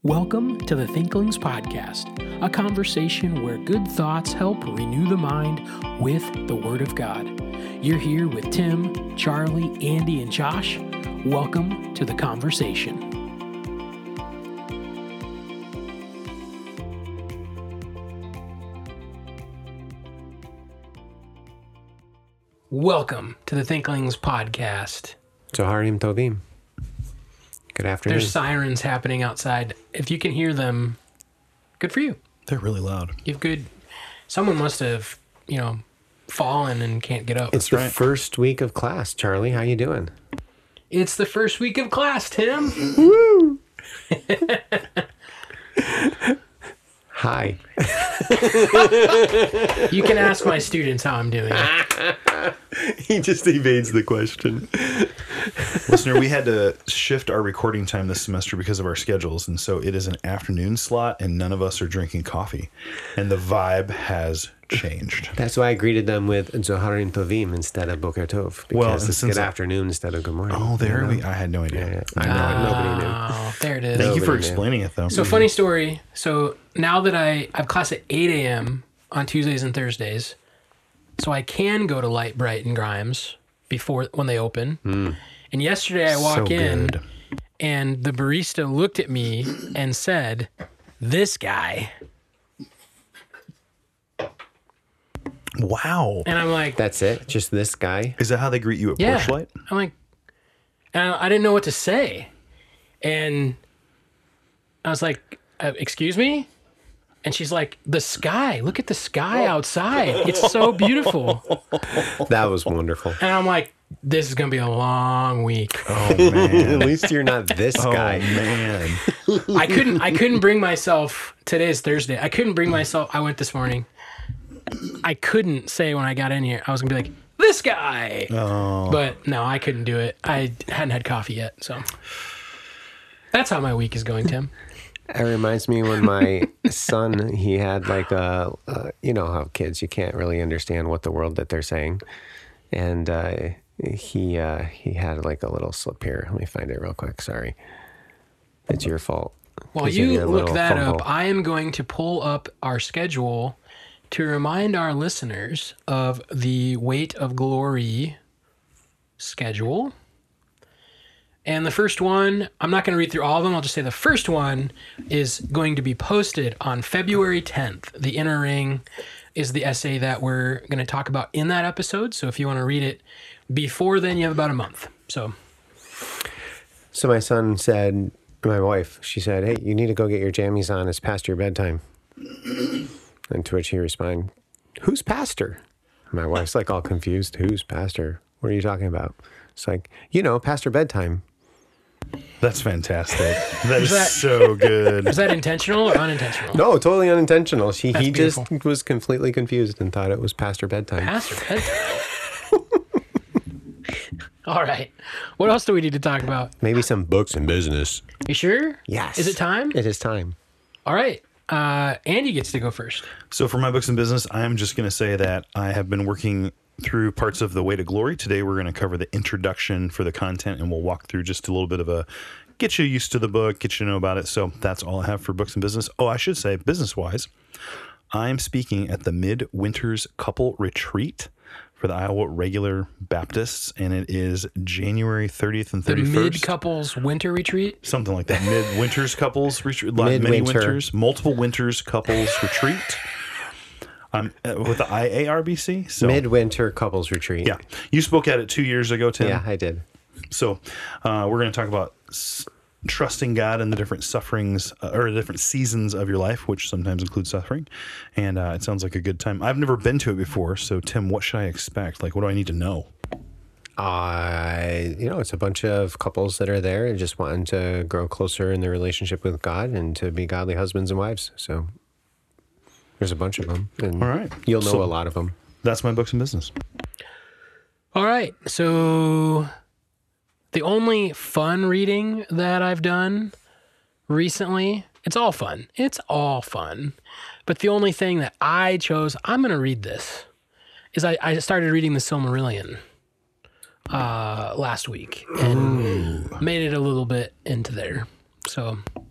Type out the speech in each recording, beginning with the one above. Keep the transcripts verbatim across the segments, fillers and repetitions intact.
Welcome to the Thinklings Podcast, a conversation where good thoughts help renew the mind with the Word of God. You're here with Tim, Charlie, Andy, and Josh. Welcome to the conversation. Welcome to the Thinklings Podcast. Zoharim Tovim. Good afternoon. There's sirens happening outside. If you can hear them, good for you. They're really loud. You've good. Someone must have, you know, fallen and can't get up. It's the right. first week of class, Charlie. How you doing? It's the first week of class, Tim. Woo! Hi. You can ask my students how I'm doing. He just evades the question. Listener, we had to shift our recording time this semester because of our schedules, and so it is an afternoon slot, and none of us are drinking coffee, and the vibe has changed. That's why I greeted them with Zoharim Tovim instead of Boker Tov, because well, it's good I, afternoon instead of good morning. Oh, there we. I had no idea. Yeah, yeah. I know. Oh, nobody knew. There it is. Thank nobody you for knew. explaining it, though. So, funny story. So now that I, I have class at eight a.m. on Tuesdays and Thursdays, so I can go to Light, Bright, and Grimes before when they open. Mm. And yesterday I walk So in, good. and the barista looked at me and said, "This guy." Wow. And I'm like, That's it? Just this guy? Is that how they greet you at yeah. Porchlight? I'm like, and I, I didn't know what to say. And I was like, uh, excuse me? And she's like, the sky, look at the sky outside. It's so beautiful. That was wonderful. And I'm like, this is going to be a long week. Oh, man. At least you're not this Oh, guy. man. I couldn't, I couldn't bring myself, today is Thursday. I couldn't bring myself, I went this morning. I couldn't say when I got in here, I was going to be like, this guy. Oh. But no, I couldn't do it. I hadn't had coffee yet. So that's how my week is going, Tim. It reminds me when my son, he had like a, uh, you know how kids, you can't really understand what the world that they're saying. And uh, he uh, he had like a little slip here. Let me find it real quick. Sorry. It's your fault. While you look that fumble. up, I am going to pull up our schedule to remind our listeners of the Weight of Glory schedule. And the first one, I'm not going to read through all of them. I'll just say the first one is going to be posted on February tenth. The Inner Ring is the essay that we're going to talk about in that episode. So if you want to read it before then, you have about a month. So, so my son said, my wife, she said, hey, you need to go get your jammies on. It's past your bedtime. And to which he responded, who's pastor? My wife's like all confused. Who's pastor? What are you talking about? It's like, you know, pastor bedtime. That's fantastic. That is that, so good. Is that intentional or unintentional? No, totally unintentional. She, he beautiful. just was completely confused and thought it was pastor bedtime. Pastor bedtime. All right. What else do we need to talk about? Maybe some books and business. You sure? Yes. Is it time? It is time. All right. Uh, Andy gets to go first. So for my books and business, I am just going to say that I have been working through parts of The Way to Glory. Today we're going to cover the introduction for the content, and we'll walk through just a little bit of a get you used to the book, get you to know about it. So that's all I have for books and business. Oh, I should say, business-wise, I'm speaking at the Midwinters Couple Retreat for the Iowa Regular Baptists, and it is January thirtieth and thirty-first. The Mid-Couples Winter Retreat? Something like that. Mid-Winters Couples Retreat. Midwinter. Many winters, multiple winters couples retreat. I'm uh, with the I A R B C. So, Midwinter Couples Retreat. yeah. You spoke at it two years ago, Tim. Yeah, I did. So uh, we're going to talk about s- trusting God in the different sufferings uh, or the different seasons of your life, which sometimes include suffering. And uh, it sounds like a good time. I've never been to it before. So, Tim, what should I expect? Like, what do I need to know? Uh, you know, it's a bunch of couples that are there and just wanting to grow closer in their relationship with God and to be godly husbands and wives. So there's a bunch of them. And All right. You'll know So- a lot of them. That's my books and business. All right. So the only fun reading that I've done recently, it's all fun. It's all fun. But the only thing that I chose, I'm going to read this, is I, I started reading the Silmarillion uh, last week and Ooh. made it a little bit into there. So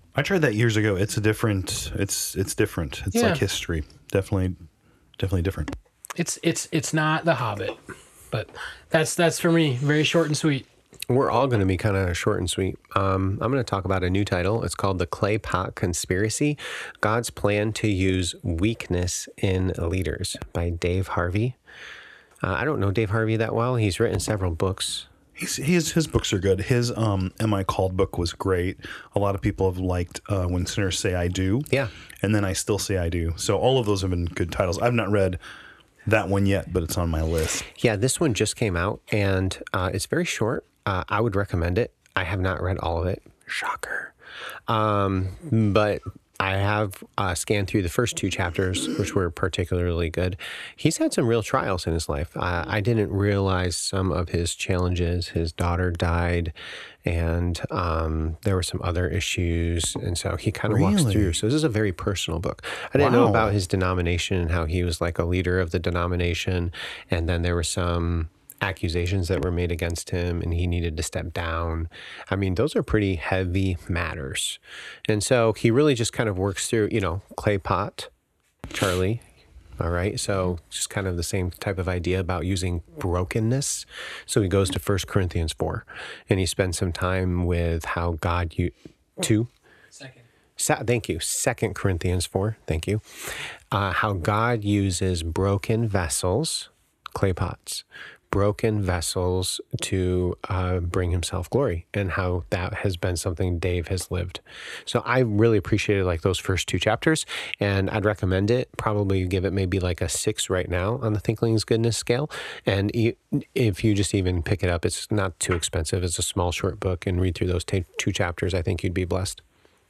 I tried that years ago. It's a different. It's it's different. It's Yeah. like history. Definitely, definitely different. It's it's it's not The Hobbit, but that's that's for me. Very short and sweet. We're all going to be kind of short and sweet. Um, I'm going to talk about a new title. It's called The Clay Pot Conspiracy: God's Plan to Use Weakness in Leaders by Dave Harvey. Uh, I don't know Dave Harvey that well. He's written several books. He's, his his books are good. His um, Am I Called book was great. A lot of people have liked uh, When Sinners Say I Do. Yeah. And then I Still Say I Do. So all of those have been good titles. I've not read that one yet, but it's on my list. Yeah, this one just came out, and uh, it's very short. Uh, I would recommend it. I have not read all of it. Shocker. Um, but I have uh, scanned through the first two chapters, which were particularly good. He's had some real trials in his life. Uh, I didn't realize some of his challenges. His daughter died, and um, there were some other issues. And so he kind of walks Really? through. So this is a very personal book. I didn't Wow. know about his denomination and how he was like a leader of the denomination. And then there were some accusations that were made against him and he needed to step down. I mean, those are pretty heavy matters. And so he really just kind of works through, you know, clay pot, Charlie. All right. So just kind of the same type of idea about using brokenness. So he goes to First Corinthians four and he spends some time with how God, you two. Second. Sa- thank you. Second Corinthians four. Thank you. Uh, how God uses broken vessels, clay pots, broken vessels to uh, bring himself glory, and how that has been something Dave has lived. So I really appreciated like those first two chapters, and I'd recommend it. Probably give it maybe like a six right now on the Thinkling's Goodness scale. And e- if you just even pick it up, it's not too expensive. It's a small, short book, and read through those t- two chapters. I think you'd be blessed.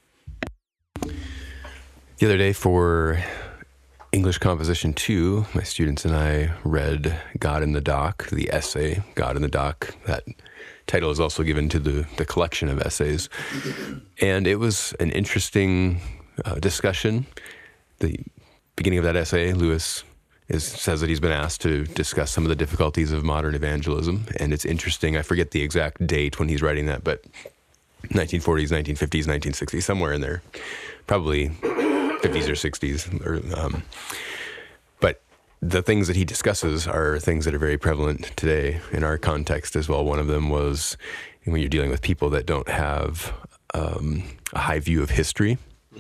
The other day for English Composition two, my students and I read God in the Dock, the essay God in the Dock. That title is also given to the, the collection of essays. And it was an interesting uh, discussion. The beginning of that essay, Lewis is, says that he's been asked to discuss some of the difficulties of modern evangelism. And it's interesting, I forget the exact date when he's writing that, but nineteen forties, nineteen fifties, nineteen sixties, somewhere in there. Probably fifties or sixties, or, um, but the things that he discusses are things that are very prevalent today in our context as well. One of them was when you're dealing with people that don't have um, a high view of history.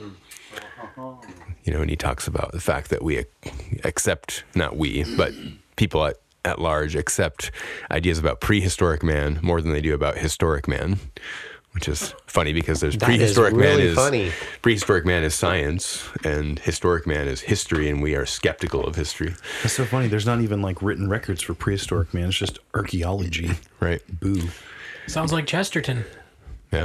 You know, and he talks about the fact that we accept, not we, but people at, at large accept ideas about prehistoric man more than they do about historic man. Which is funny because there's That prehistoric is really man is funny. prehistoric man is science and historic man is history, and we are skeptical of history. That's so funny. There's not even like written records for prehistoric man. It's just archaeology. Right. Boo. Sounds like Chesterton. Yeah.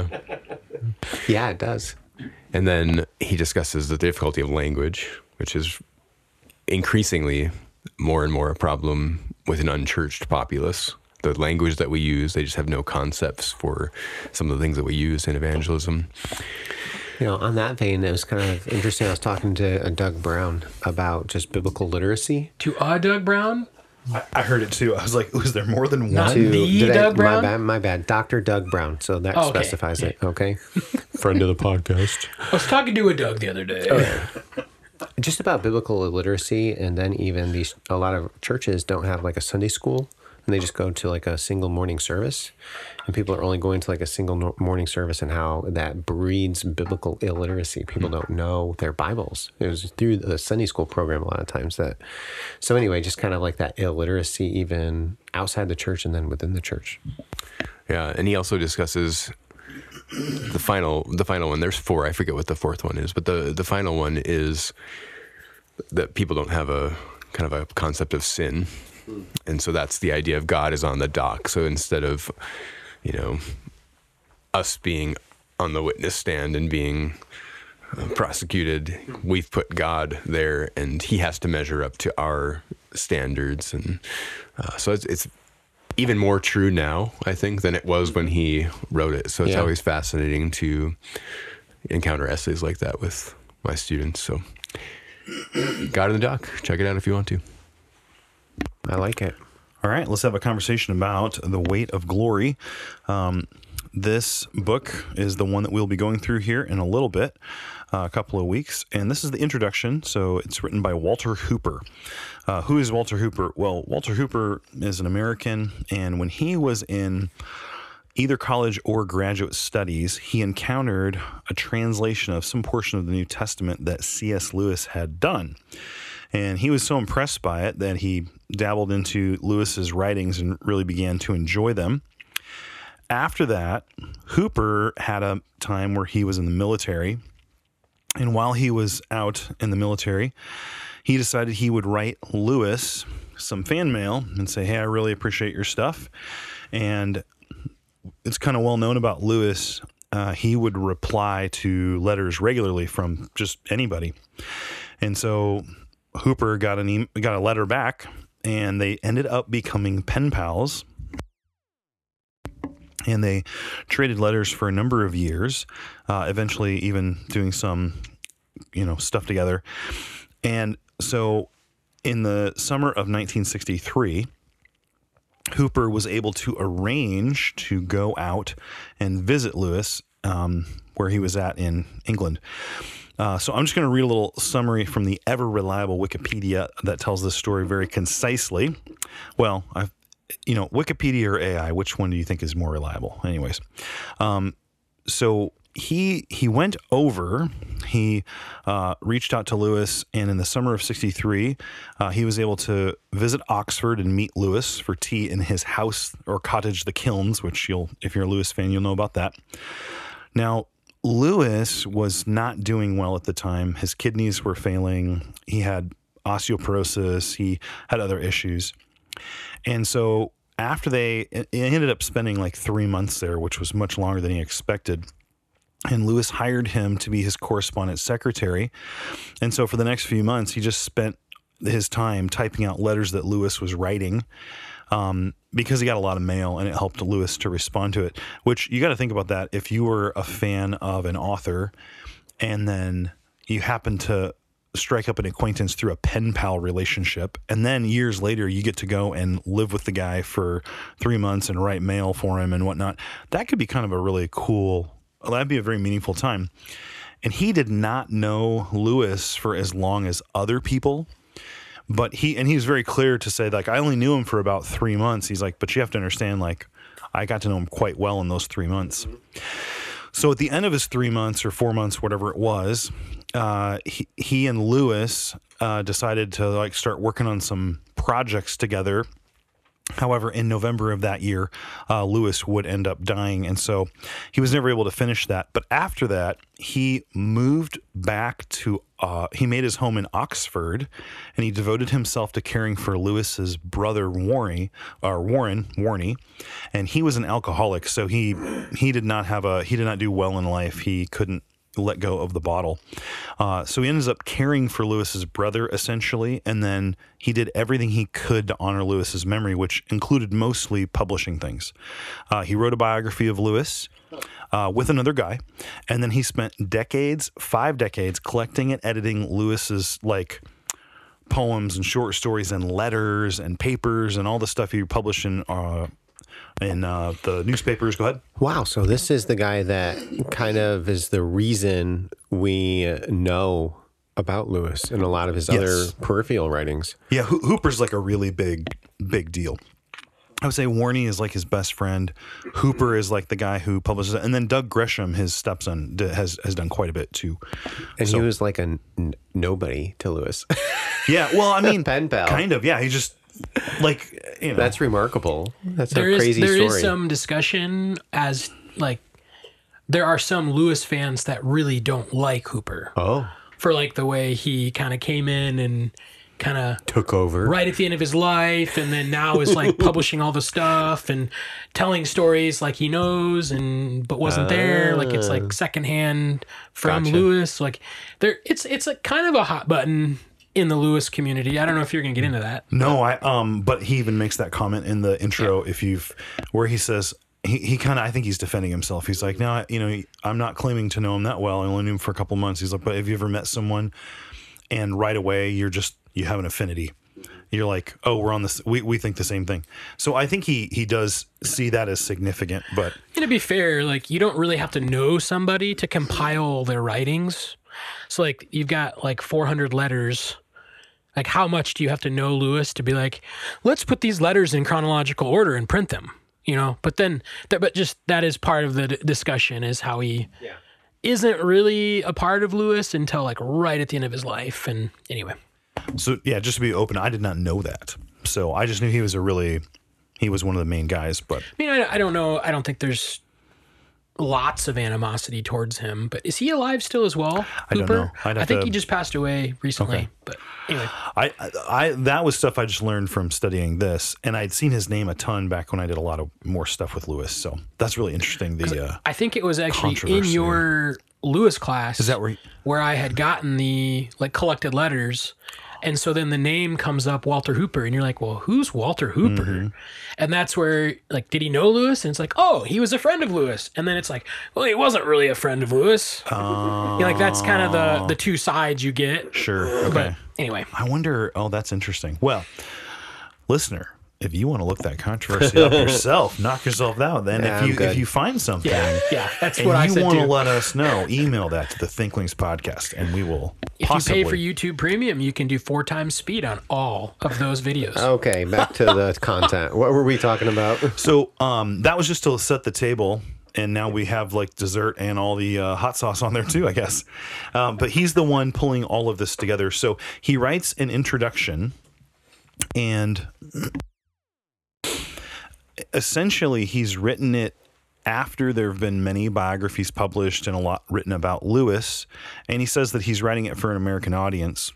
Yeah, it does. And then he discusses the difficulty of language, which is increasingly more and more a problem with an unchurched populace. The language that we use, they just have no concepts for some of the things that we use in evangelism. You know, on that vein, it was kind of interesting. I was talking to uh, Doug Brown about just biblical literacy. To uh, Doug Brown? I, I heard it too. I was like, was there more than Not one? To, the did I- Doug Brown? My bad, my bad. Doctor Doug Brown. So that Oh, okay. specifies it. Okay. Friend of the podcast. I was talking to a Doug the other day. Just about biblical illiteracy, and then even these, a lot of churches don't have like a Sunday school, and they just go to like a single morning service, and people are only going to like a single no- morning service, and how that breeds biblical illiteracy. People don't know their Bibles. It was through the Sunday school program a lot of times that. So anyway, just kind of like that illiteracy, even outside the church and then within the church. Yeah, and he also discusses the final the final one. There's four. I forget what the fourth one is, but the the final one is that people don't have a kind of a concept of sin. And so that's the idea of God is on the dock. So instead of, you know, us being on the witness stand and being uh, prosecuted, we've put God there, and he has to measure up to our standards. And uh, so it's, it's even more true now, I think, than it was when he wrote it. So it's Yeah. always fascinating to encounter essays like that with my students. So God in the Dock, check it out if you want to. I like it. All right, let's have a conversation about The Weight of Glory. Um, this book is the one that we'll be going through here in a little bit, uh, a couple of weeks. And this is the introduction. So it's written by Walter Hooper. Uh, who is Walter Hooper? Well, Walter Hooper is an American. And when he was in either college or graduate studies, he encountered a translation of some portion of the New Testament that C S Lewis had done. And he was so impressed by it that he dabbled into Lewis's writings and really began to enjoy them. After that, Hooper had a time where he was in the military. And while he was out in the military, he decided he would write Lewis some fan mail and say, hey, I really appreciate your stuff. And it's kind of well known about Lewis. Uh, he would reply to letters regularly from just anybody. And so Hooper got an e- got a letter back, and they ended up becoming pen pals. And they traded letters for a number of years, uh, eventually even doing some, you know, stuff together. And so in the summer of nineteen sixty-three, Hooper was able to arrange to go out and visit Lewis, um, where he was at in England. Uh, so I'm just going to read a little summary from the ever-reliable Wikipedia that tells this story very concisely. Well, I've, you know, Wikipedia or A I, which one do you think is more reliable? Anyways, um, so he he went over, he uh, reached out to Lewis, and in the summer of sixty-three, uh, he was able to visit Oxford and meet Lewis for tea in his house or cottage, the Kilns, which you'll, if you're a Lewis fan, you'll know about that. Now, Lewis was not doing well at the time. His kidneys were failing. He had osteoporosis. He had other issues. And so after they it ended up spending like three months there, which was much longer than he expected. And Lewis hired him to be his correspondence secretary. And so for the next few months, he just spent his time typing out letters that Lewis was writing, um, because he got a lot of mail, and it helped Lewis to respond to it, which you got to think about that. If you were a fan of an author and then you happen to strike up an acquaintance through a pen pal relationship, and then years later you get to go and live with the guy for three months and write mail for him and whatnot, that could be kind of a really cool, that'd be a very meaningful time. And he did not know Lewis for as long as other people. But he, and he was very clear to say, like, I only knew him for about three months. He's like, but you have to understand, like, I got to know him quite well in those three months. So at the end of his three months or four months, whatever it was, uh, he, he and Lewis uh, decided to, like, start working on some projects together. However, in November of that year, uh, Lewis would end up dying, and so he was never able to finish that. But after that, he moved back to, uh, he made his home in Oxford, and he devoted himself to caring for Lewis's brother, Warren, or Warren, Warney, and he was an alcoholic, so he he did not have a, he did not do well in life. He couldn't let go of the bottle. Uh, so he ends up caring for Lewis's brother, essentially, and then he did everything he could to honor Lewis's memory, which included mostly publishing things. Uh, he wrote a biography of Lewis uh, with another guy, and then he spent decades, five decades, collecting and editing Lewis's, like, poems and short stories and letters and papers and all the stuff he published in uh, in uh, the newspapers. Go ahead. Wow. So this is the guy that kind of is the reason we know about Lewis and a lot of his yes. other peripheral writings. Yeah. Ho- Hooper's like a really big, big deal. I would say Warney is like his best friend. Hooper is like the guy who publishes it. And then Doug Gresham, his stepson, d- has has done quite a bit too. And so, he was like a n- nobody to Lewis. Yeah. Well, I mean, pen pal. Kind of. Yeah. He just, like, you know. That's remarkable. That's there a is, crazy there story. There is some discussion as, like, there are some Lewis fans that really don't like Hooper. Oh. For, like, the way he kind of came in and kind of took over right at the end of his life, and then now is like publishing all the stuff and telling stories like he knows and but wasn't uh, there, like it's like secondhand from gotcha. Lewis. Like there, it's it's a kind of a hot button in the Lewis community. I don't know if you're gonna get into that. No, I um, but he even makes that comment in the intro. Yeah. If you've where he says. He he kind of, I think he's defending himself. He's like, no, you know, I'm not claiming to know him that well. I only knew him for a couple months. He's like, but have you ever met someone and right away you're just, you have an affinity? you're like, oh, we're on this. We, we think the same thing. So I think he, he does see that as significant, but And to be fair, like you don't really have to know somebody to compile their writings. So like you've got like four hundred letters. Like how much do you have to know Lewis to be like, let's put these letters in chronological order and print them, you know? But then, that, but just that is part of the d- discussion is how he Yeah. isn't really a part of Lewis until like right at the end of his life. And anyway. so yeah, just to be open, I did not know that. So I just knew he was a really, he was one of the main guys, but I mean, I, I don't know. I don't think there's lots of animosity towards him, but is he alive still as well? I don't Hooper? know. I'd have I think to- he just passed away recently, Okay. but anyway. I, I, that was stuff I just learned from studying this, and I'd seen his name a ton back when I did a lot of more stuff with Lewis. So that's really interesting. The uh, I think it was actually in Controversy. your Lewis class. Is that where? You, where I had gotten the like collected letters. And so then the name comes up, Walter Hooper, and you're like, well, who's Walter Hooper? Mm-hmm. And that's where, like, did he know Lewis? And it's like, oh, he was a friend of Lewis. And then it's like, well, he wasn't really a friend of Lewis. uh, You know, like, that's kind of the, the two sides you get. sure. Okay. But anyway, I wonder. Oh, that's interesting. Well, listener, if you want to look that controversy up yourself, knock yourself out. Then Yeah, if I'm you good. if you find something, yeah, yeah, that's and what I you said want too. to let us know, email that to the Thinklings podcast, and we will If possibly. you pay for YouTube Premium, you can do four times speed on all of those videos. Okay, back to the content. What were we talking about? So um, that was just to set the table. And now we have like dessert and all the uh, hot sauce on there too, I guess. Um, but he's the one pulling all of this together. So he writes an introduction, and essentially he's written it after there have been many biographies published and a lot written about Lewis. And he says that he's writing it for an American audience.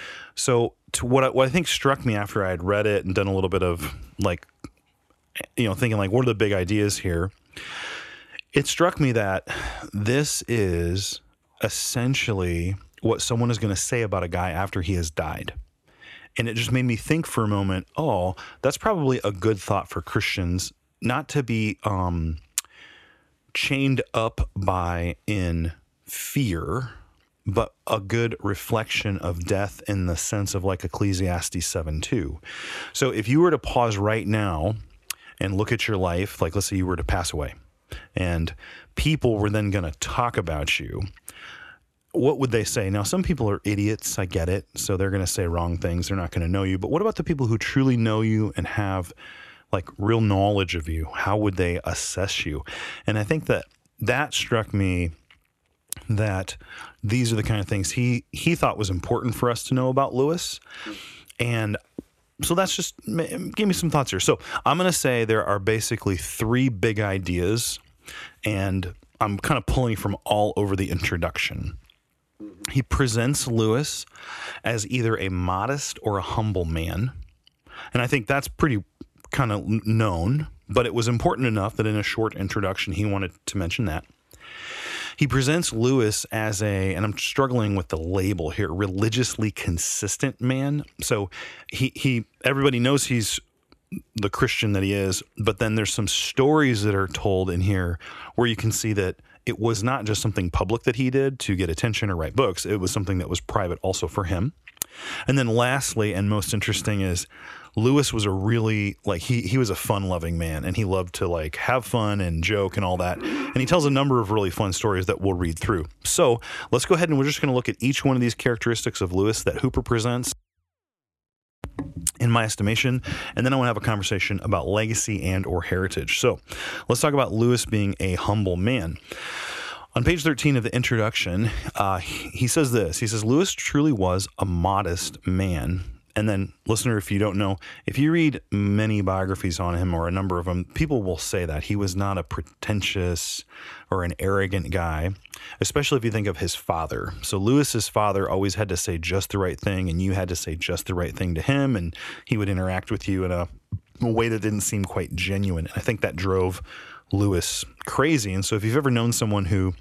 So to what I, what I think struck me after I had read it and done a little bit of like, you know, thinking like, what are the big ideas here? It struck me that this is essentially what someone is going to say about a guy after he has died. And it just made me think for a moment, oh, that's probably a good thought for Christians, not to be um, chained up by in fear, but a good reflection of death in the sense of like Ecclesiastes seven two. So if you were to pause right now and look at your life, like let's say you were to pass away, and people were then going to talk about you, what would they say? Now, some people are idiots. I get it. So they're going to say wrong things. They're not going to know you. But what about the people who truly know you and have like real knowledge of you? How would they assess you? And I think that that struck me that these are the kind of things he, he thought was important for us to know about Lewis. And so that's just, give me some thoughts here. So I'm going to say there are basically three big ideas, and I'm kind of pulling from all over the introduction. He presents Lewis as either a modest or a humble man. And I think that's pretty kind of known, but it was important enough that in a short introduction, he wanted to mention that. He presents Lewis as a, and I'm struggling with the label here, religiously consistent man. So he, he, everybody knows he's the Christian that he is, but then there's some stories that are told in here where you can see that it was not just something public that he did to get attention or write books. It was something that was private also for him. And then lastly, and most interesting, is Lewis was a really, like, he he was a fun-loving man, and he loved to, like, have fun and joke and all that. And he tells a number of really fun stories that we'll read through. So let's go ahead and we're just going to look at each one of these characteristics of Lewis that Hooper presents, in my estimation, and then I want to have a conversation about legacy and or heritage. So let's talk about Lewis being a humble man. On page thirteen of the introduction, uh, he says this. He says, Lewis truly was a modest man. And then, listener, if you don't know, if you read many biographies on him or a number of them, people will say that he was not a pretentious or an arrogant guy, especially if you think of his father. So Lewis's father always had to say just the right thing, and you had to say just the right thing to him, and he would interact with you in a, a way that didn't seem quite genuine. And I think that drove Lewis crazy. And so if you've ever known someone who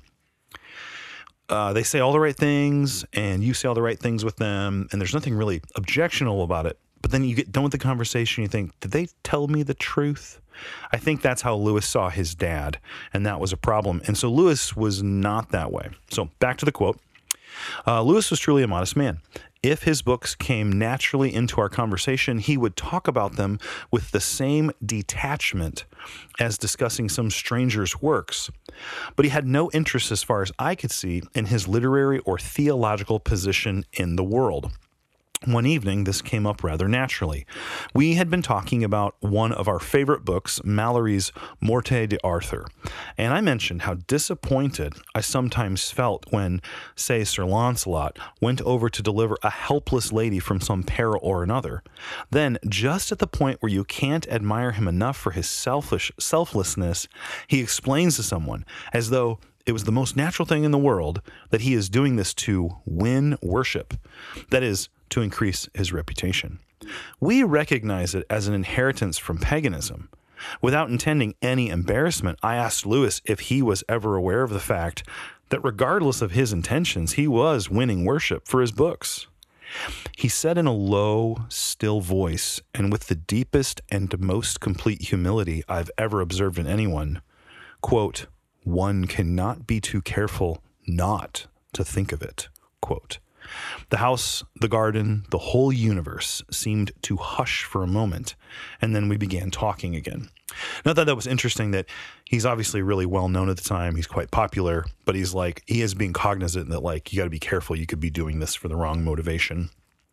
Uh, they say all the right things, and you say all the right things with them, and there's nothing really objectionable about it. But then you get done with the conversation, you think, did they tell me the truth? I think that's how Lewis saw his dad, and that was a problem. And so Lewis was not that way. So back to the quote. Uh, Lewis was truly a modest man. If his books came naturally into our conversation, he would talk about them with the same detachment as discussing some stranger's works. But he had no interest, as far as I could see, in his literary or theological position in the world. One evening, this came up rather naturally. We had been talking about one of our favorite books, Malory's Morte d'Arthur, and I mentioned how disappointed I sometimes felt when, say, Sir Launcelot went over to deliver a helpless lady from some peril or another. Then, just at the point where you can't admire him enough for his selfish selflessness, he explains to someone, as though it was the most natural thing in the world, that he is doing this to win worship. That is, to increase his reputation. We recognize it as an inheritance from paganism. Without intending any embarrassment, I asked Lewis if he was ever aware of the fact that regardless of his intentions, he was winning worship for his books. He said in a low, still voice, and with the deepest and most complete humility I've ever observed in anyone, quote, "One cannot be too careful not to think of it," quote. The house, the garden, the whole universe seemed to hush for a moment, and then we began talking again. Not that that was interesting that he's obviously really well known at the time. He's quite popular, but he's like, he is being cognizant that, like, you got to be careful. You could be doing this for the wrong motivation.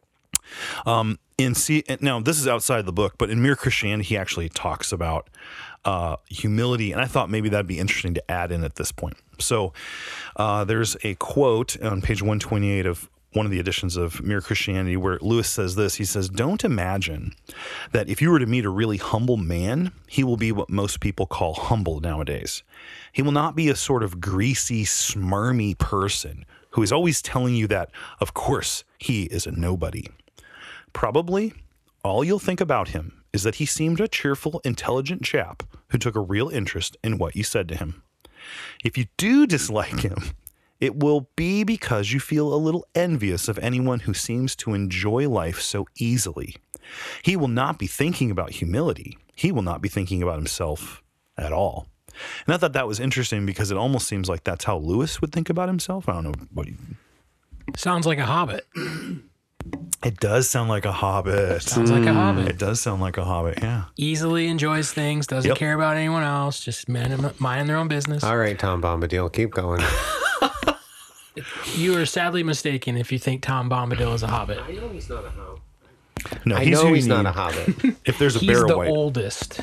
Um, in see, now this is outside the book, but in Mere Christianity, he actually talks about uh, humility, and I thought maybe that'd be interesting to add in at this point. So uh, there's a quote on page one twenty-eight of one of the editions of Mere Christianity where Lewis says this. He says, "Don't imagine that if you were to meet a really humble man, he will be what most people call humble nowadays. He will not be a sort of greasy, smarmy person who is always telling you that, of course, he is a nobody. Probably all you'll think about him is that he seemed a cheerful, intelligent chap who took a real interest in what you said to him. If you do dislike him, it will be because you feel a little envious of anyone who seems to enjoy life so easily. He will not be thinking about humility. He will not be thinking about himself at all." And I thought that was interesting because it almost seems like that's how Lewis would think about himself. I don't know what you... Sounds like a hobbit. It does sound like a hobbit. Sounds like a hobbit. It does sound like a hobbit, yeah. Easily enjoys things, doesn't Yep. care about anyone else, just minding minding their own business. All right, Tom Bombadil, keep going. You are sadly mistaken if you think Tom Bombadil is a hobbit. I know he's not a hobbit. No, I he's know who he's you not need a hobbit. if there's a He's Barrow the White. oldest.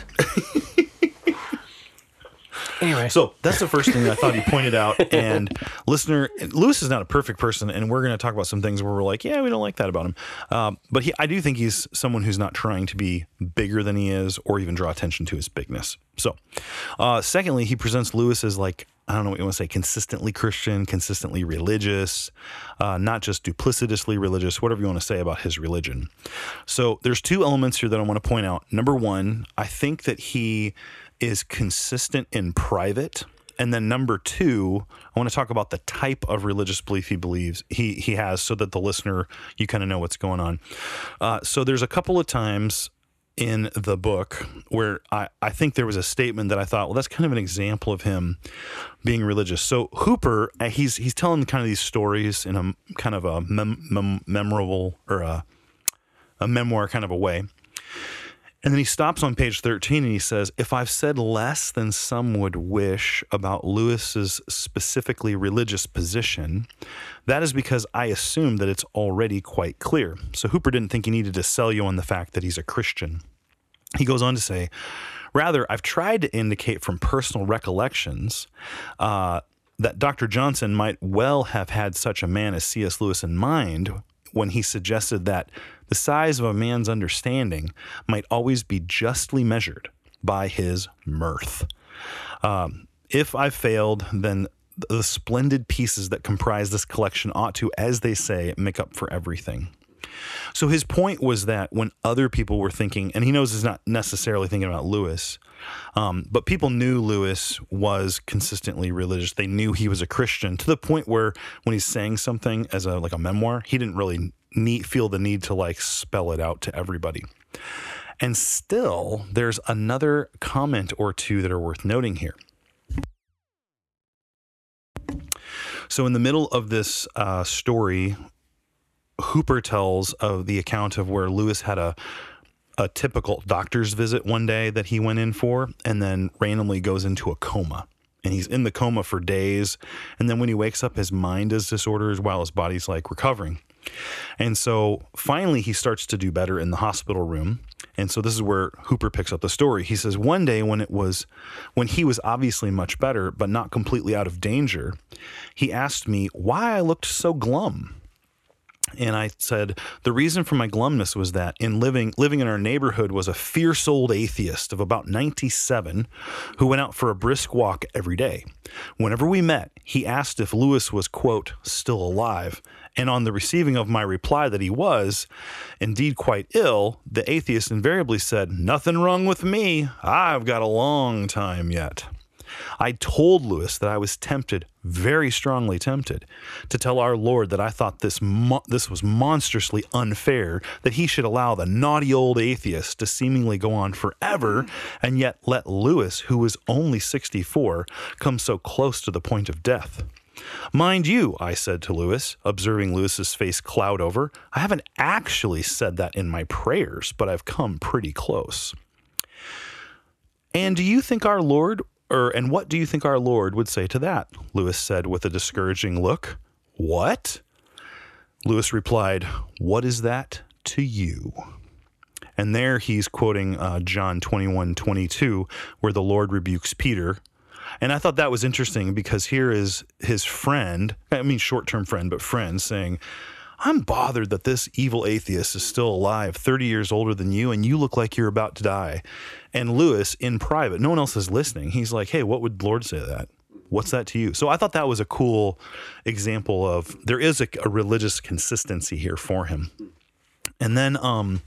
Anyway, So that's the first thing that I thought he pointed out. And listener, Lewis is not a perfect person, and we're going to talk about some things where we're like, yeah, we don't like that about him. Um, but he, I do think he's someone who's not trying to be bigger than he is or even draw attention to his bigness. So, uh, secondly, he presents Lewis as like, I don't know what you want to say, consistently Christian, consistently religious, uh, not just duplicitously religious, whatever you want to say about his religion. So there's two elements here that I want to point out. Number one, I think that he is consistent in private. And then number two, I want to talk about the type of religious belief he believes he he has so that the listener, you kind of know what's going on. Uh, so there's a couple of times in the book where I, I think there was a statement that I thought, well, that's kind of an example of him being religious. So Hooper, he's he's telling kind of these stories in a kind of a mem, mem, memorable or a, a memoir kind of a way. And then he stops on page thirteen and he says, "If I've said less than some would wish about Lewis's specifically religious position, that is because I assume that it's already quite clear." So Hooper didn't think he needed to sell you on the fact that he's a Christian. He goes on to say, "Rather, I've tried to indicate from personal recollections uh, that Doctor Johnson might well have had such a man as C S Lewis in mind when he suggested that the size of a man's understanding might always be justly measured by his mirth. Um, if I failed, then the splendid pieces that comprise this collection ought to, as they say, make up for everything." So his point was that when other people were thinking, and he knows he's not necessarily thinking about Lewis, um, but people knew Lewis was consistently religious. They knew he was a Christian to the point where when he's saying something as a like a memoir, he didn't really need, feel the need to like spell it out to everybody. And still, there's another comment or two that are worth noting here. So in the middle of this uh, story, Hooper tells of the account of where Lewis had a a typical doctor's visit one day that he went in for, and then randomly goes into a coma. And he's in the coma for days. And then when he wakes up, his mind is disordered while his body's like recovering. And so finally he starts to do better in the hospital room. And so this is where Hooper picks up the story. He says, one day when it was, when he was obviously much better, but not completely out of danger, he asked me why I looked so glum. And I said, the reason for my glumness was that in living living in our neighborhood was a fierce old atheist of about ninety-seven who went out for a brisk walk every day. Whenever we met, he asked if Lewis was, quote, still alive. And on the receiving of my reply that he was indeed quite ill, the atheist invariably said, nothing wrong with me. I've got a long time yet. I told Lewis that I was tempted, very strongly tempted, to tell our Lord that I thought this mo- this was monstrously unfair, that he should allow the naughty old atheist to seemingly go on forever, and yet let Lewis, who was only sixty-four, come so close to the point of death. Mind you, I said to Lewis, observing Lewis's face cloud over, I haven't actually said that in my prayers, but I've come pretty close. And do you think our Lord... Or, and what do you think our Lord would say to that? Lewis said with a discouraging look. What? Lewis replied, what is that to you? And there he's quoting uh, John twenty-one twenty-two, where the Lord rebukes Peter. And I thought that was interesting because here is his friend, I mean short-term friend, but friend saying, I'm bothered that this evil atheist is still alive, thirty years older than you, and you look like you're about to die. And Lewis, in private, no one else is listening. He's like, hey, what would the Lord say to that? What's that to you? So I thought that was a cool example of, there is a, a religious consistency here for him. And then um,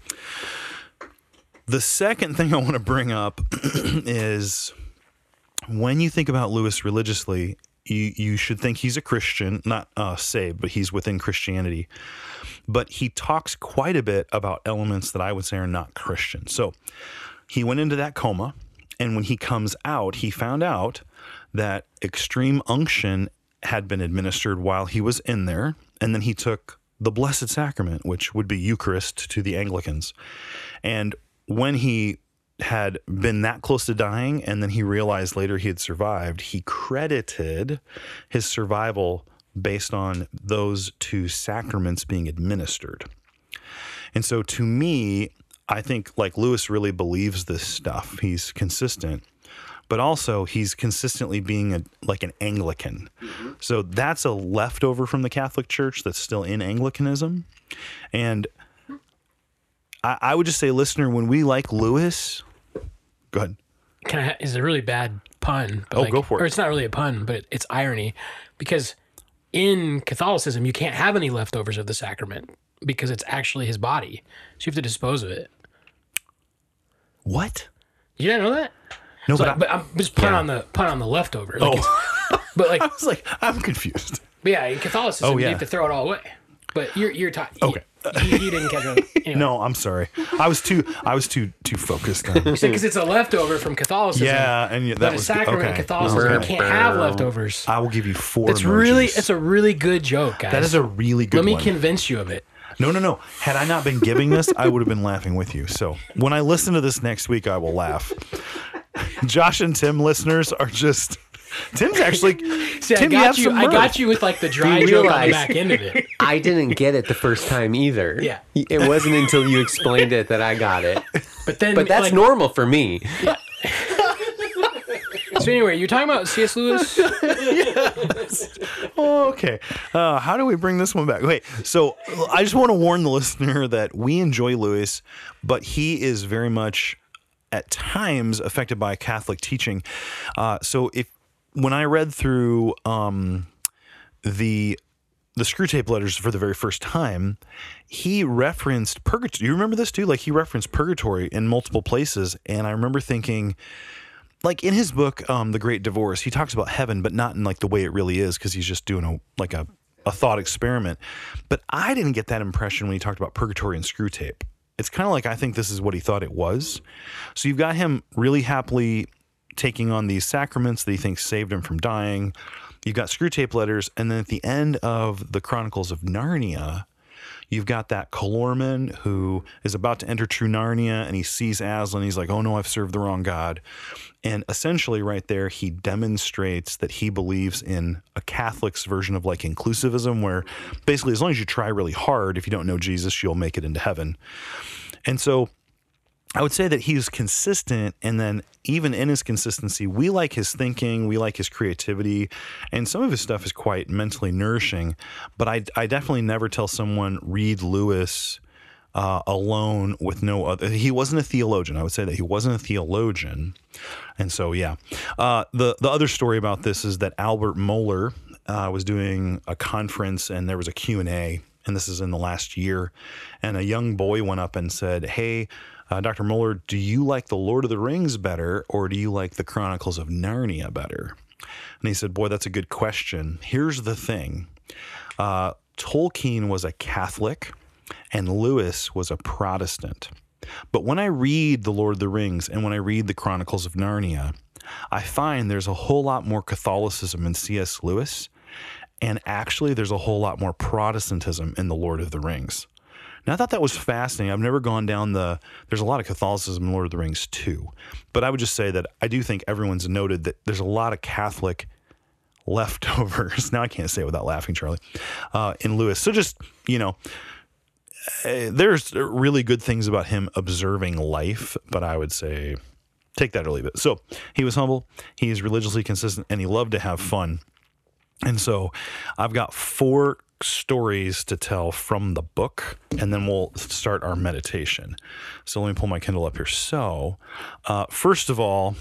the second thing I want to bring up is when you think about Lewis religiously, You, you should think he's a Christian, not uh, saved, but he's within Christianity. But he talks quite a bit about elements that I would say are not Christian. So he went into that coma, and when he comes out, he found out that extreme unction had been administered while he was in there, and then he took the Blessed Sacrament, which would be Eucharist to the Anglicans. And when he had been that close to dying, and then he realized later he had survived, he credited his survival based on those two sacraments being administered. And so to me, I think like Lewis really believes this stuff. He's consistent, but also he's consistently being a, like an Anglican. Mm-hmm. So that's a leftover from the Catholic Church that's still in Anglicanism. And I, I would just say, listener, when we like Lewis, go ahead. Can I, is a really bad pun. But oh, like, go for it. Or it's not really a pun, but it's irony. Because in Catholicism, you can't have any leftovers of the sacrament because it's actually his body. So you have to dispose of it. What? Did you not know that? No, so but, like, I, but I'm just pun yeah. on the pun on the leftover. Like oh. But like, I was like, I'm confused. But yeah, in Catholicism, Oh, yeah. you have to throw it all away. But you're you're talking. Okay. You, you didn't catch it. Anyway. No, I'm sorry. I was too I was too too focused on. Because it's a leftover from Catholicism. Yeah, and that but was a sacrament okay. in Catholicism, Okay. you can't have leftovers. I will give you four. It's emojis. really it's a really good joke, guys. That is a really good Let me one. convince you of it. No, no, no. Had I not been giving this, I would have been laughing with you. So when I listen to this next week, I will laugh. Josh and Tim listeners are just. Tim's actually. See, Tim, I got you. you. Have I some got mirth. you with like the dry Do you joke on the realize- back end of it. I didn't get it the first time either. Yeah. It wasn't until you explained it that I got it. But then, But that's like, normal for me. So anyway, you're talking about C S. Lewis. Oh, okay. Uh, how do we bring this one back? Wait, so I just want to warn the listener that we enjoy Lewis, but he is very much at times affected by Catholic teaching. Uh, so if when I read through um, the the Screwtape Letters for the very first time, he referenced purgatory. You remember this too? Like he referenced purgatory in multiple places, and I remember thinking. Like in his book, um, The Great Divorce, he talks about heaven, but not in like the way it really is, because he's just doing a like a, a thought experiment. But I didn't get that impression when he talked about purgatory and Screwtape. It's kind of like I think this is what he thought it was. So you've got him really happily taking on these sacraments that he thinks saved him from dying. you've got Screw Tape Letters, and then at the end of the Chronicles of Narnia, you've got that Calormen who is about to enter true Narnia, and he sees Aslan. He's like, oh no, I've served the wrong god. And essentially right there, he demonstrates that he believes in a Catholic's version of like inclusivism, where basically as long as you try really hard, if you don't know Jesus, you'll make it into heaven. And so I would say that he's consistent, and then even in his consistency, we like his thinking, we like his creativity, and some of his stuff is quite mentally nourishing. But I, I definitely never tell someone read Lewis uh, alone with no other. He wasn't a theologian. I would say that he wasn't a theologian, and so yeah. Uh, the the other story about this is that Albert Mohler uh, was doing a conference, and there was a Q and A, and this is in the last year, and a young boy went up and said, "Hey, Uh, Doctor Mohler, do you like The Lord of the Rings better, or do you like The Chronicles of Narnia better?" And he said, boy, that's a good question. Here's the thing. Uh, Tolkien was a Catholic, and Lewis was a Protestant. But when I read The Lord of the Rings and when I read The Chronicles of Narnia, I find there's a whole lot more Catholicism in C S. Lewis, and actually there's a whole lot more Protestantism in The Lord of the Rings. Now, I thought that was fascinating. I've never gone down the, there's a lot of Catholicism in Lord of the Rings too. But I would just say that I do think everyone's noted that there's a lot of Catholic leftovers. Now I can't say it without laughing, Charlie, uh, in Lewis. So just, you know, uh, there's really good things about him observing life, but I would say take that or leave it. So he was humble, he's religiously consistent, and he loved to have fun. And so I've got four stories to tell from the book, and then we'll start our meditation. So let me pull my Kindle up here. So uh, first of all,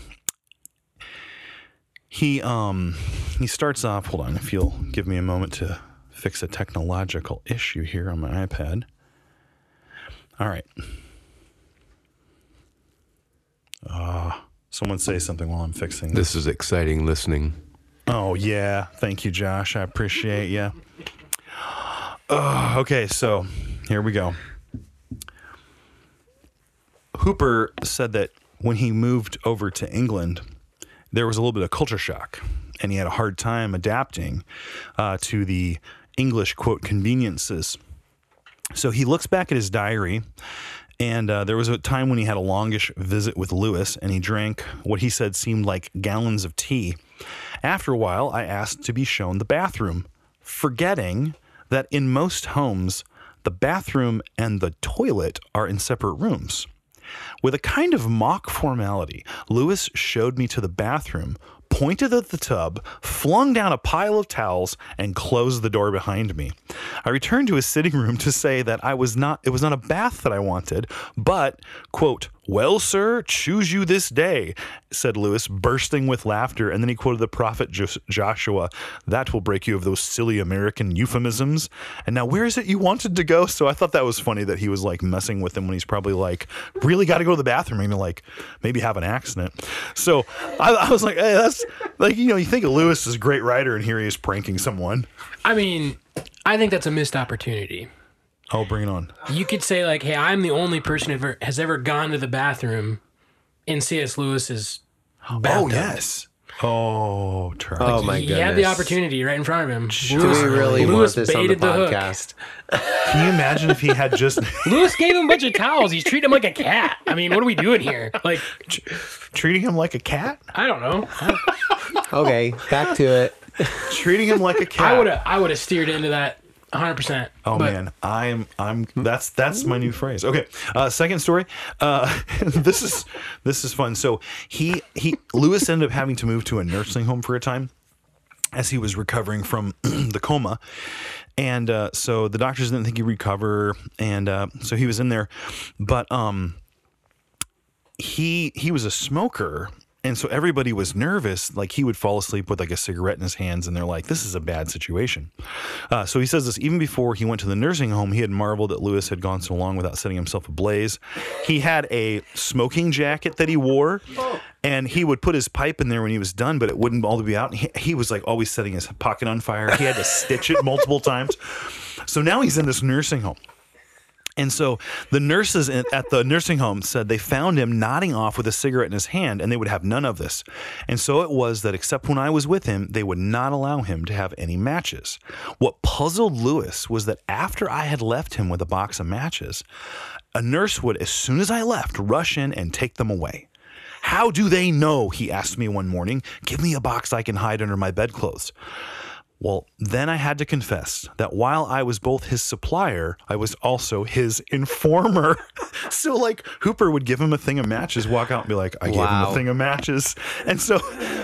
he um he starts off, hold on, if you'll give me a moment to fix a technological issue here on my iPad. All right. Uh, someone say something while I'm fixing this. This is exciting listening. Oh, yeah. Thank you, Josh. I appreciate you. Uh, okay, so here we go. Hooper said that when he moved over to England, there was a little bit of culture shock, and he had a hard time adapting uh, to the English, quote, conveniences. So he looks back at his diary, and uh, there was a time when he had a longish visit with Lewis, and he drank what he said seemed like gallons of tea. After a while, I asked to be shown the bathroom, forgetting that in most homes, the bathroom and the toilet are in separate rooms. With a kind of mock formality, Lewis showed me to the bathroom, pointed at the tub, flung down a pile of towels, and closed the door behind me. I returned to his sitting room to say that I was not, it was not a bath that I wanted, but, quote, "Well, sir, choose you this day," said Lewis, bursting with laughter. And then he quoted the prophet Jo- Joshua, "That will break you of those silly American euphemisms. And now where is it you wanted to go?" So I thought that was funny that he was like messing with him when he's probably like, really got to go to the bathroom and like maybe have an accident. So I, I was like, hey, that's like, you know, you think of Lewis as a great writer, and here he is pranking someone. I mean, I think that's a missed opportunity. Oh, bring it on. You could say like, hey, I'm the only person who ever, has ever gone to the bathroom in C S. Lewis's bathtub. Oh, yes. Oh, Charlie. Oh, my he goodness. had the opportunity right in front of him. Do we really Lewis want this on the baited the hook. podcast? Can you imagine if he had just Lewis gave him a bunch of towels. He's treating him like a cat. I mean, what are we doing here? Like, treating him like a cat? I don't know. Okay, back to it. Treating him like a cat. I would have. I would have steered into that one hundred percent. Oh but, man, I'm I'm that's that's my new phrase. Okay, uh, second story. Uh, this is this is fun. So he he Lewis ended up having to move to a nursing home for a time as he was recovering from the coma, and uh, so the doctors didn't think he'd recover, and uh, so he was in there, but um, he he was a smoker. And so everybody was nervous, like he would fall asleep with like a cigarette in his hands, and they're like, this is a bad situation. Uh, so he says this, even before he went to the nursing home, he had marveled that Lewis had gone so long without setting himself ablaze. He had a smoking jacket that he wore, and he would put his pipe in there when he was done, but it wouldn't all be out. He, he was like always setting his pocket on fire. He had to stitch it multiple times. So now he's in this nursing home. And so the nurses at the nursing home said they found him nodding off with a cigarette in his hand, and they would have none of this. And so it was that except when I was with him, they would not allow him to have any matches. What puzzled Lewis was that after I had left him with a box of matches, a nurse would, as soon as I left, rush in and take them away. How do they know? He asked me one morning. Give me a box I can hide under my bedclothes. Well, then I had to confess that while I was both his supplier, I was also his informer. So like Hooper would give him a thing of matches, walk out and be like, I gave wow. him a thing of matches. And so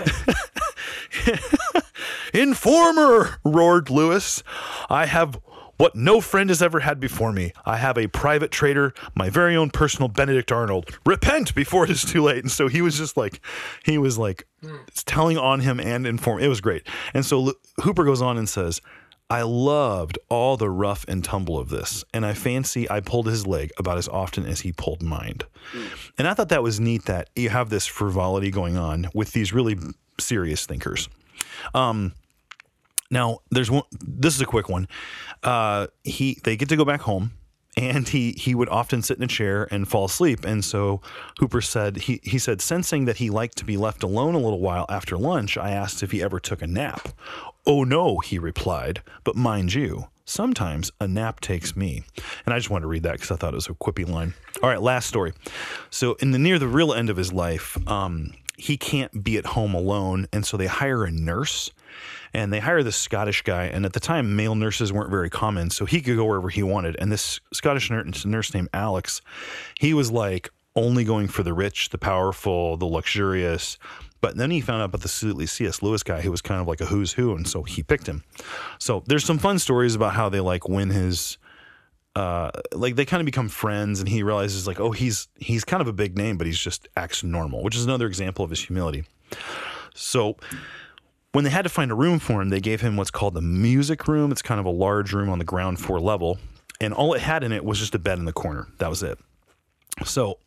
informer, roared Lewis. I have what no friend has ever had before me. I have a private traitor, my very own personal Benedict Arnold. Repent before it is too late. And so he was just like, he was like telling on him and inform. It was great. And so Hooper goes on and says, I loved all the rough and tumble of this, and I fancy I pulled his leg about as often as he pulled mine. Mm. And I thought that was neat that you have this frivolity going on with these really serious thinkers. Um, Now, there's one. This is a quick one. Uh, he they get to go back home, and he he would often sit in a chair and fall asleep. And so Hooper said he he said, sensing that he liked to be left alone a little while after lunch, I asked if he ever took a nap. Oh no, he replied. But mind you, sometimes a nap takes me. And I just wanted to read that because I thought it was a quippy line. All right, last story. So in the near the real end of his life, um, he can't be at home alone, and so they hire a nurse. And they hire this Scottish guy, and at the time, male nurses weren't very common, so he could go wherever he wanted. And this Scottish nurse, nurse named Alex, he was like only going for the rich, the powerful, the luxurious. But then he found out about the C S Lewis guy, who was kind of like a who's who, and so he picked him. So there's some fun stories about how they like win his, uh, like they kind of become friends, and he realizes like, oh, he's he's kind of a big name, but he's just acts normal, which is another example of his humility. So when they had to find a room for him, they gave him what's called the music room. It's kind of a large room on the ground floor level. And all it had in it was just a bed in the corner. That was it. So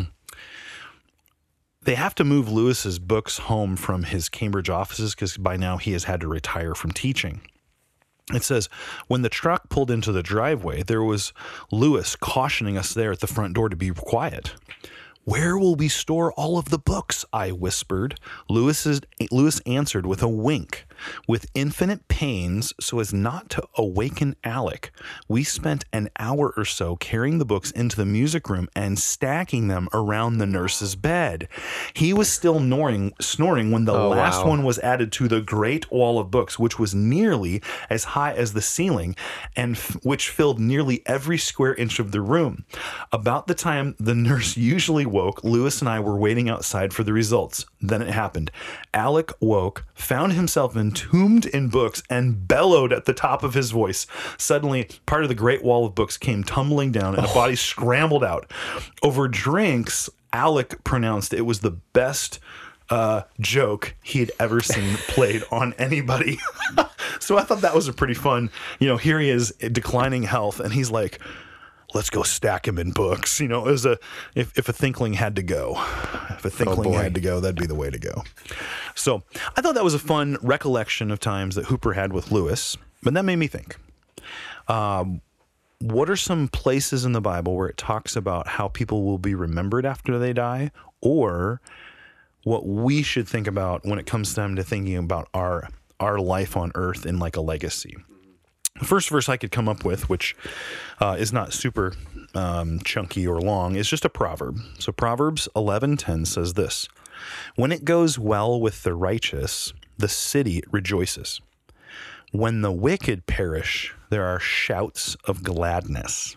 they have to move Lewis's books home from his Cambridge offices because by now he has had to retire from teaching. It says, when the truck pulled into the driveway, there was Lewis cautioning us there at the front door to be quiet. Where will we store all of the books? I whispered. Lewis's, Lewis answered with a wink. With infinite pains, so as not to awaken Alec, we spent an hour or so carrying the books into the music room and stacking them around the nurse's bed. He was still snoring, snoring when the oh, last wow. one was added to the great wall of books, which was nearly as high as the ceiling and f- which filled nearly every square inch of the room. About the time the nurse usually woke, Lewis and I were waiting outside for the results. Then it happened. Alec woke, found himself entombed in books, and bellowed at the top of his voice. Suddenly, part of the great wall of books came tumbling down, and a body scrambled out. Over drinks, Alec pronounced it was the best uh, joke he had ever seen played on anybody. So I thought that was a pretty fun, you know, here he is, declining health, and he's like, let's go stack him in books. You know, it was a, if, if a thinkling had to go, if a thinkling oh had to go, that'd be the way to go. So I thought that was a fun recollection of times that Hooper had with Lewis, but that made me think, um, what are some places in the Bible where it talks about how people will be remembered after they die, or what we should think about when it comes time to thinking about our, our life on earth in like a legacy? The first verse I could come up with, which uh, is not super um, chunky or long, is just a proverb. So Proverbs eleven ten says this: when it goes well with the righteous, the city rejoices. When the wicked perish, there are shouts of gladness.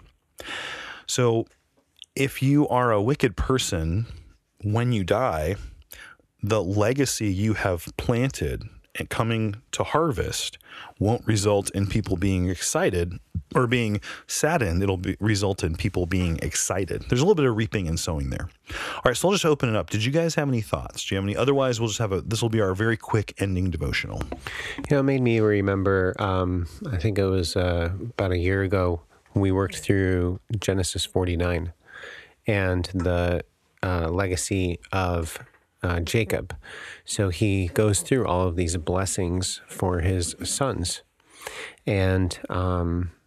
So if you are a wicked person, when you die, the legacy you have planted and coming to harvest won't result in people being excited or being saddened. It'll be, result in people being excited. There's a little bit of reaping and sowing there. All right, so I'll just open it up. Did you guys have any thoughts? Do you have any? Otherwise, we'll just have a, this will be our very quick ending devotional. You know, it made me remember, um, I think it was uh, about a year ago, we worked through Genesis forty-nine and the uh, legacy of Uh, Jacob. So he goes through all of these blessings for his sons. And um,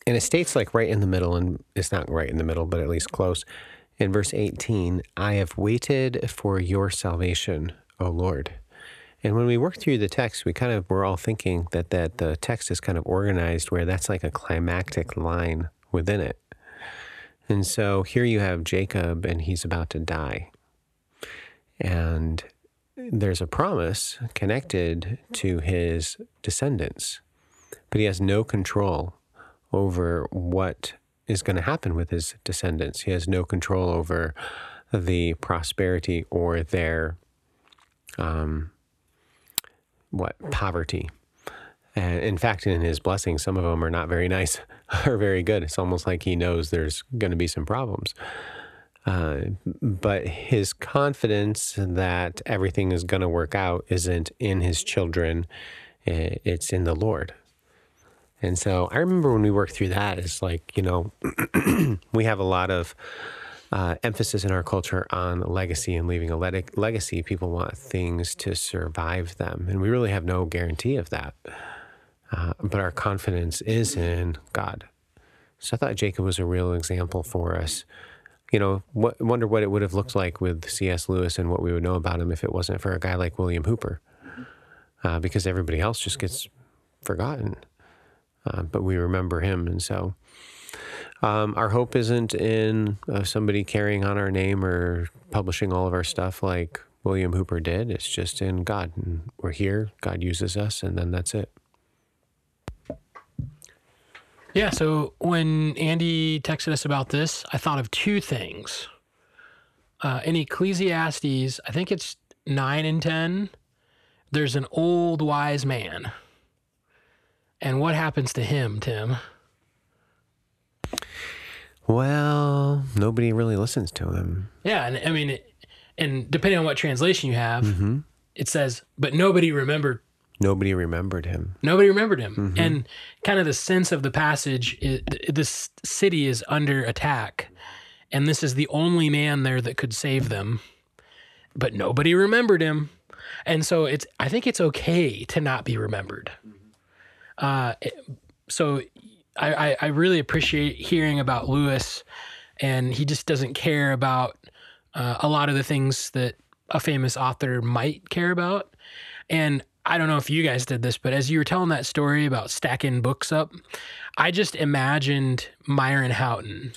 and it states like right in the middle, and it's not right in the middle, but at least close. In verse eighteen, I have waited for your salvation, O Lord. And when we work through the text, we kind of, we're all thinking that, that the text is kind of organized where that's like a climactic line within it. And so here you have Jacob, and he's about to die. And there's a promise connected to his descendants, but he has no control over what is going to happen with his descendants. He has no control over the prosperity or their, um, what, poverty. And in fact, in his blessings, some of them are not very nice or very good. It's almost like he knows there's going to be some problems. Uh, but his confidence that everything is going to work out isn't in his children. It's in the Lord. And so I remember when we worked through that, it's like, you know, we have a lot of uh, emphasis in our culture on legacy and leaving a le- legacy. People want things to survive them, and we really have no guarantee of that. Uh, but our confidence is in God. So I thought Jacob was a real example for us. You know, what, wonder what it would have looked like with C S Lewis and what we would know about him if it wasn't for a guy like William Hooper, uh, because everybody else just gets forgotten. Uh, but we remember him, and so um, our hope isn't in uh, somebody carrying on our name or publishing all of our stuff like William Hooper did. It's just in God, and we're here. God uses us, and then that's it. Yeah, so when Andy texted us about this, I thought of two things. Uh, in Ecclesiastes, I think it's nine and ten, there's an old wise man. And what happens to him, Tim? Well, nobody really listens to him. Yeah, and I mean, it, and depending on what translation you have, mm-hmm. it says, but nobody remembered. Nobody remembered him. Nobody remembered him. Mm-hmm. And kind of the sense of the passage, is, this city is under attack, and this is the only man there that could save them, but nobody remembered him. And so it's, I think it's okay to not be remembered. Uh, so I, I really appreciate hearing about Lewis, and he just doesn't care about uh, a lot of the things that a famous author might care about. And I don't know if you guys did this, but as you were telling that story about stacking books up, I just imagined Myron Houghton.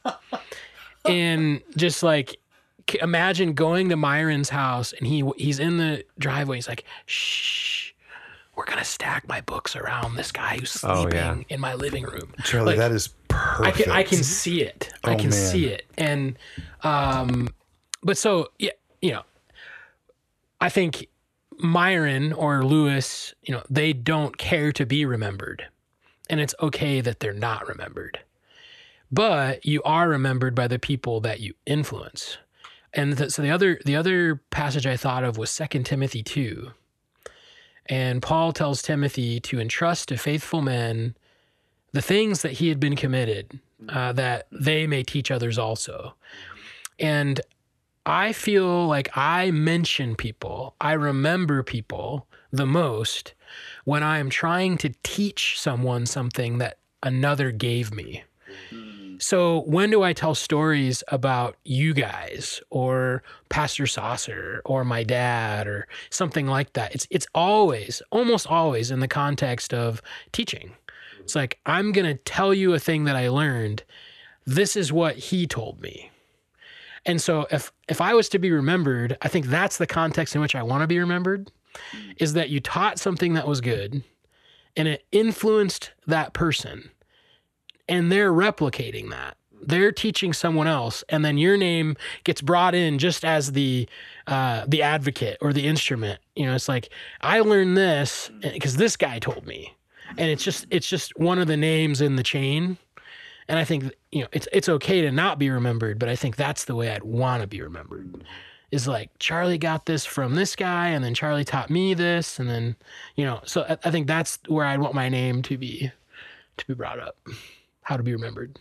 And just like, imagine going to Myron's house, and he he's in the driveway. He's like, shh, we're going to stack my books around this guy who's sleeping oh, yeah. in my living room. Charlie, like, that is perfect. I can, I can see it. Oh, I can man. see it. And, um, but so, yeah, you know, I think Myron or Lewis, you know, they don't care to be remembered, and it's okay that they're not remembered, but you are remembered by the people that you influence. And the, so the other, the other passage I thought of was Second Timothy two. And Paul tells Timothy to entrust to faithful men the things that he had been committed, uh, that they may teach others also. And I feel like I mention people, I remember people the most when I am trying to teach someone something that another gave me. So when do I tell stories about you guys or Pastor Saucer or my dad or something like that? It's it's always, almost always in the context of teaching. It's like, I'm going to tell you a thing that I learned. This is what he told me. And so if if I was to be remembered, I think that's the context in which I want to be remembered, is that you taught something that was good and it influenced that person. And they're replicating that. They're teaching someone else, and then your name gets brought in just as the uh, the advocate or the instrument. You know, it's like, I learned this because this guy told me, and it's just it's just one of the names in the chain. And I think, you know, it's it's okay to not be remembered, but I think that's the way I'd want to be remembered. Is like, Charlie got this from this guy, and then Charlie taught me this, and then, you know, so I, I think that's where I'd want my name to be to be brought up. How to be remembered.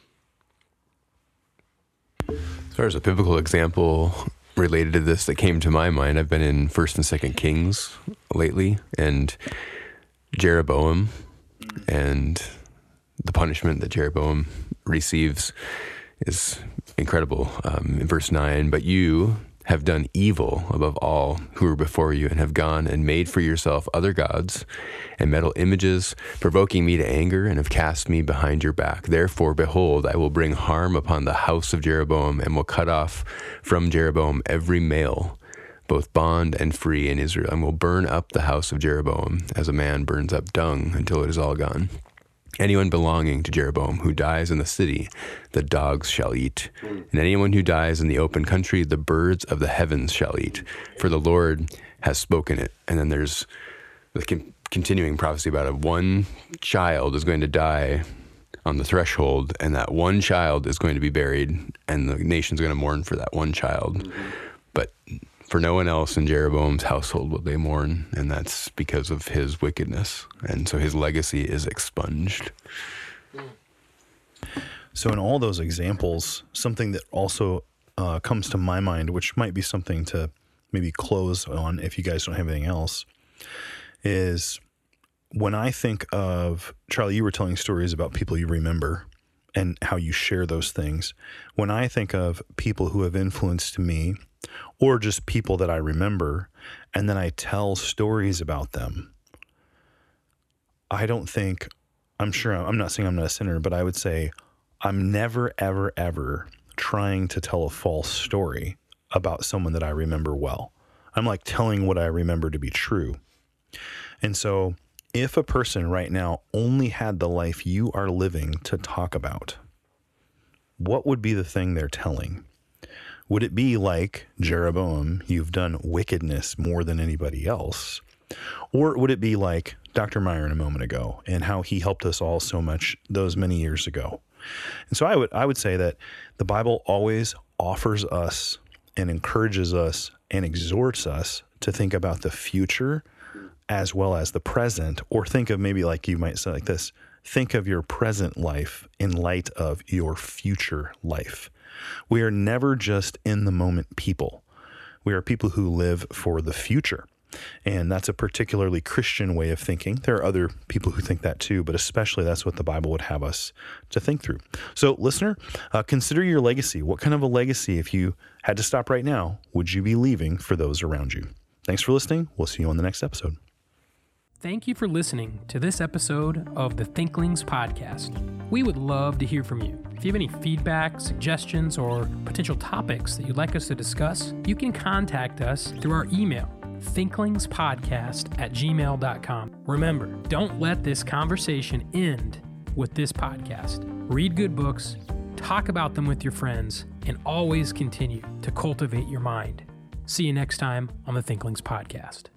As far as a biblical example related to this that came to my mind, I've been in First and Second Kings lately, and Jeroboam and the punishment that Jeroboam receives is incredible. Um, in verse nine, but you have done evil above all who were before you, and have gone and made for yourself other gods and metal images, provoking me to anger, and have cast me behind your back. Therefore, behold, I will bring harm upon the house of Jeroboam, and will cut off from Jeroboam every male, both bond and free in Israel, and will burn up the house of Jeroboam as a man burns up dung until it is all gone. Anyone belonging to Jeroboam who dies in the city, the dogs shall eat. And anyone who dies in the open country, the birds of the heavens shall eat. For the Lord has spoken it. And then there's the con- continuing prophecy about it. One child is going to die on the threshold, and that one child is going to be buried, and the nation's going to mourn for that one child. Mm-hmm. But for no one else in Jeroboam's household will they mourn, and that's because of his wickedness. And so his legacy is expunged. So in all those examples, something that also uh, comes to my mind, which might be something to maybe close on if you guys don't have anything else, is when I think of, Charlie, you were telling stories about people you remember and how you share those things. When I think of people who have influenced me, or just people that I remember, and then I tell stories about them, I don't think, I'm sure, I'm not saying I'm not a sinner, but I would say I'm never, ever, ever trying to tell a false story about someone that I remember well. I'm like telling what I remember to be true. And so if a person right now only had the life you are living to talk about, what would be the thing they're telling? Would it be like, Jeroboam, you've done wickedness more than anybody else? Or would it be like Doctor Myron a moment ago and how he helped us all so much those many years ago? And so I would I would say that the Bible always offers us and encourages us and exhorts us to think about the future as well as the present, or think of maybe like you might say like this, think of your present life in light of your future life. We are never just in the moment people. We are people who live for the future. And that's a particularly Christian way of thinking. There are other people who think that too, but especially that's what the Bible would have us to think through. So listener, uh, consider your legacy. What kind of a legacy, if you had to stop right now, would you be leaving for those around you? Thanks for listening. We'll see you on the next episode. Thank you for listening to this episode of the Thinklings Podcast. We would love to hear from you. If you have any feedback, suggestions, or potential topics that you'd like us to discuss, you can contact us through our email, thinklingspodcast at gmail dot com. Remember, don't let this conversation end with this podcast. Read good books, talk about them with your friends, and always continue to cultivate your mind. See you next time on the Thinklings Podcast.